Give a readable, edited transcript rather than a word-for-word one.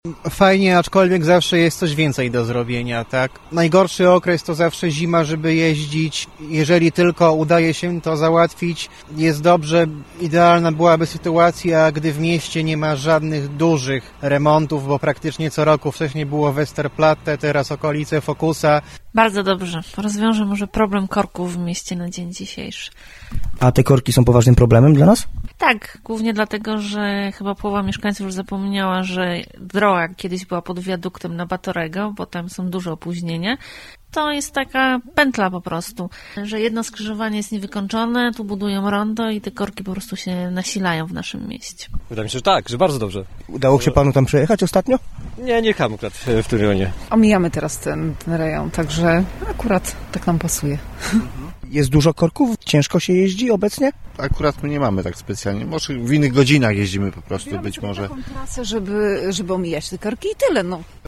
Fajnie, aczkolwiek zawsze jest coś więcej do zrobienia, tak? Najgorszy okres to zawsze zima, żeby jeździć. Jeżeli tylko udaje się to załatwić, jest dobrze. Idealna byłaby sytuacja, gdy w mieście nie ma żadnych dużych remontów, bo praktycznie co roku wcześniej było Westerplatte, teraz okolice Focusa. Bardzo dobrze. Rozwiążę może problem korków w mieście na dzień dzisiejszy. A te korki są poważnym problemem dla nas? Tak, głównie dlatego, że chyba połowa mieszkańców już zapomniała, że droga kiedyś była pod wiaduktem na Batorego, bo tam są duże opóźnienia. To jest taka pętla po prostu, że jedno skrzyżowanie jest niewykończone, tu budują rondo i te korki po prostu się nasilają w naszym mieście. Wydaje mi się, że tak, że bardzo dobrze. Udało się panu tam przejechać ostatnio? Nie jechałem akurat w tym rejonie. Omijamy teraz ten rejon, także akurat tak nam pasuje. Jest dużo korków? Ciężko się jeździ obecnie? Akurat my nie mamy tak specjalnie. Może w innych godzinach jeździmy po prostu, być może. Taką trasę, żeby omijać te korki i tyle, no.